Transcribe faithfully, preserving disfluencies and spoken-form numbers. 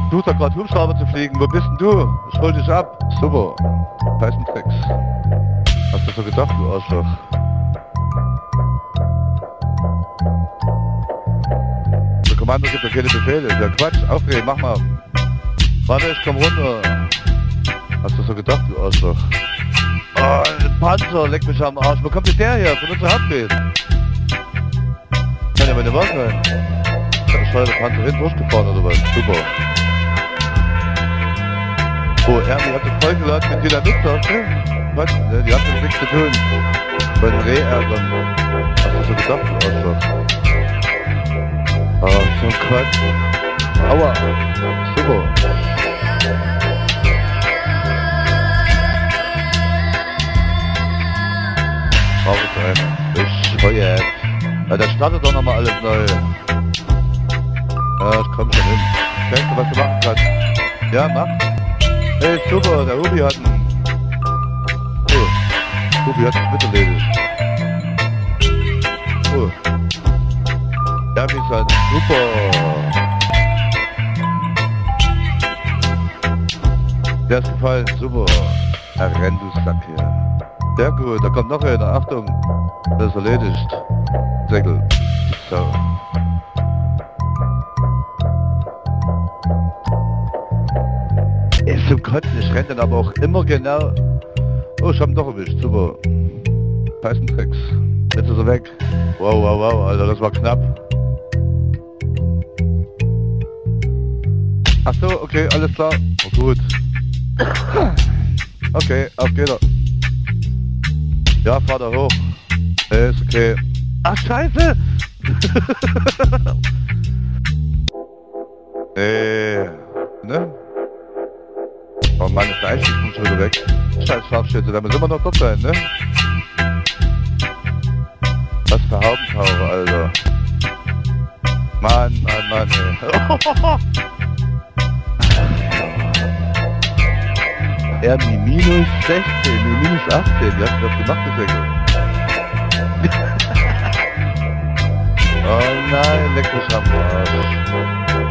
Versucht da gerade Hubschrauber zu fliegen. Wo bist denn du? Ich hol dich ab. Super. Heißen Tricks. Hast du so gedacht, du Arschloch? Der Kommando gibt mir keine Befehle. Ja Quatsch, aufregen, mach mal. Warte, ich komm runter. Hast du so gedacht, du Arschloch? Oh, ein Panzer, leck mich am Arsch. Wo kommt denn der her? Von unserer Hauptbase? Kann ja meine Wahl sein. Hat der Scheiße Panzer hinten durchgefahren oder was? Super. Oh, Ernie hat sich vollgeladen mit jeder Nutztaste. Was? Ne, die haben jetzt nichts zu tun. Bei den Rehärgern. Hast du so gedacht, du Arschloch? Ah, so ein Quatsch. Aua. Super. Ich feuert. Ja, dann startet doch nochmal alles neu. Ja, ich komm schon hin. Weißt du, was du machen kannst? Ja, mach. Hey, super, der Hubi hat einen... Oh, Hubi hat es mit erledigt. Oh. Der ist ein super. Der ist gefallen, super. Er rennt, du Sack hier. Sehr gut, da kommt noch einer. Achtung, das ist erledigt. Segel. So. Ist zum Kotzen, ich renne dann aber auch immer genau. Oh, ich hab ihn doch erwischt, super. Heißen Tricks. Jetzt ist er weg. Wow, wow, wow, Alter, das war knapp. Ach so, okay, alles klar. Oh, gut. Okay, auf geht er. Ja, fahr da hoch. Nee, ist okay. Ach, scheiße! Nee, ne? Oh Mann, ist der Einstiegspunkt schon wieder weg. Scheiß Scharfschütze, da müssen immer noch dort sein, ne? Was für Haubentaucher, Alter. Mann, Mann, Mann, ey. Er die minus sechzehn, die minus achtzehn, wie hast du das gemacht, das Segel? Oh nein, leck mich am Arsch.